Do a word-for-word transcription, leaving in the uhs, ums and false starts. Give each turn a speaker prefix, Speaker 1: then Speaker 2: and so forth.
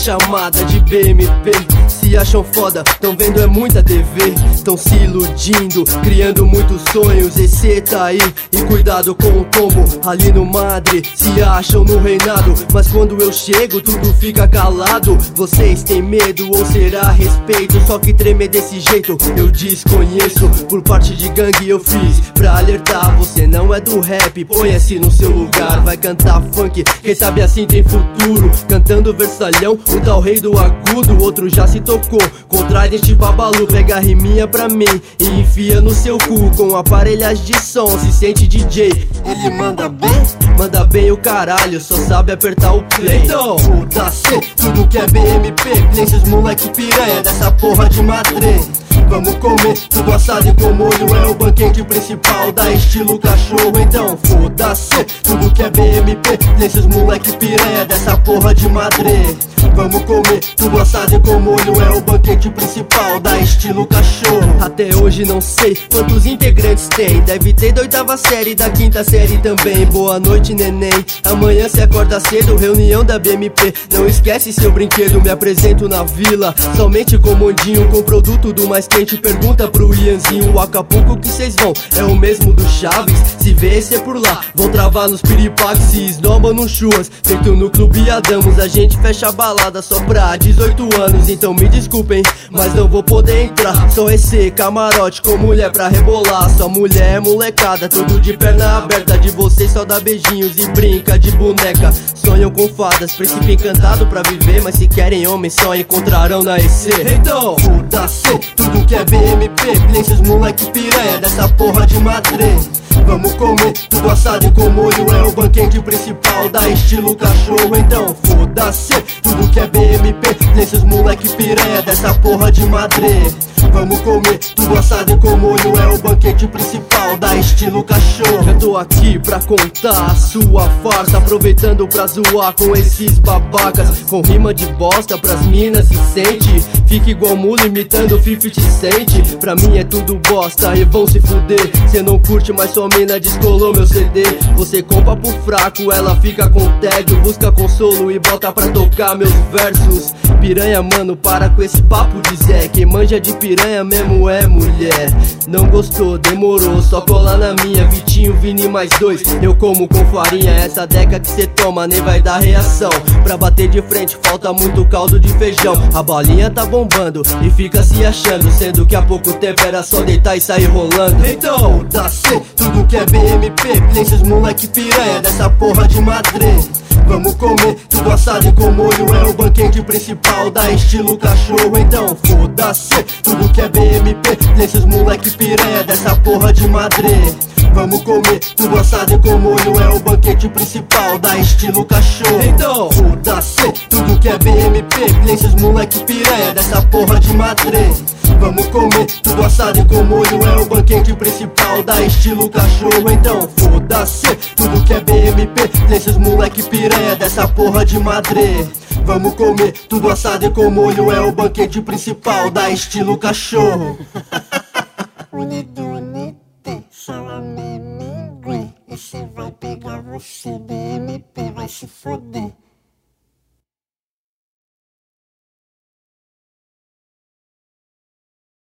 Speaker 1: chamada de B M P. Se acham foda, tão vendo é muita T V. Tão se iludindo, criando muitos sonhos. Esse tá aí, e cuidado com o tombo. Ali no Madre, se acham no reinado, mas quando eu chego tudo fica calado. Vocês têm medo ou será respeito? Só que tremer desse jeito eu desconheço. Por parte de gangue eu fiz pra alertar. Você não é do rap, ponha-se no seu lugar. Vai cantar funk, quem sabe assim tem futuro. Cantando versalhão, o tal rei do agudo. Outro já se tocou, contra este babalu. Pega a riminha pra mim e enfia no seu cu. Com aparelhas de som, se sente D J. Ele manda bem, manda bem o caralho, só sabe apertar o play. Então, foda-se, tudo que é B M P. Nem esses moleque piranha dessa porra de Madre. Vamos comer tudo assado e com molho. É o banquete principal da estilo cachorro. Então foda-se, tudo que é B M P. Nesses moleque piranha dessa porra de Madre. Vamos comer tudo assado e com molho. É o banquete principal da estilo cachorro. Até hoje não sei quantos integrantes tem. Deve ter da oitava série, da quinta série também. Boa noite, neném, amanhã cê acorda cedo. Reunião da B M P, não esquece seu brinquedo. Me apresento na vila, somente com mondinho. Com produto do mais quente, pergunta pro Ianzinho. O Acapulco que cês vão é o mesmo do Chaves. Se vê esse é por lá, vão travar nos piripaques. Se esnobam no chuas, feito no Clube Adamos. A gente fecha a balada só pra dezoito anos. Então me desculpem, mas não vou poder entrar. Só esse camarote com mulher pra rebolar. Só mulher molecada, tudo de perna aberta. De vocês só dá beijinhos e brinca de boneca. Sonham com fadas, príncipe encantado pra viver. Mas se querem homem só encontrarão na E C. Então, foda-se, tudo que é B M P. Esses moleque piranha dessa porra de Madre. Vamos comer tudo assado e com molho. É o banquete principal da estilo cachorro. Então foda-se, tudo que é B M P. Nesses moleque piranha dessa porra de Madre. Vamos comer tudo assado e com molho. É o banquete principal da estilo cachorro. Eu tô aqui pra contar a sua farsa, aproveitando pra zoar com esses babacas. Com rima de bosta pras minas se sente. Fica igual mulo imitando cinquenta Cent. Pra mim é tudo bosta e vão se fuder. Cê não curte, mas sua mina descolou meu C D. Você compra pro fraco, ela fica com tédio. Busca consolo e bota pra tocar meus versos. Piranha, mano, para com esse papo de Zé. Quem manja de piranha mesmo é mulher. Não gostou, demorou, só cola na minha. Vitinho, Vini mais dois, eu como com farinha. Essa deca que cê toma nem vai dar reação. Pra bater de frente falta muito caldo de feijão. A balinha tá bombando e fica se achando, sendo que há pouco tempo era só deitar e sair rolando. Então, foda-se, tudo que é B M P. Nesses moleque piranha dessa porra de Madre. Vamos comer tudo assado e com molho. É o banquete principal da estilo cachorro. Então foda-se, tudo que é B M P. Nesses moleque piranha dessa porra de Madre. Vamos comer tudo assado e com molho. É o banquete principal da estilo cachorro. Então foda-se, tudo que é B M P. Nesses moleque piranha dessa porra de Madre. Vamos comer tudo assado e com molho. É o banquete principal da estilo cachorro. Então foda-se, tudo que é B M P. Nesses moleque piranha dessa porra de Madre. Vamos comer tudo assado e com molho. É o banquete principal da estilo cachorro.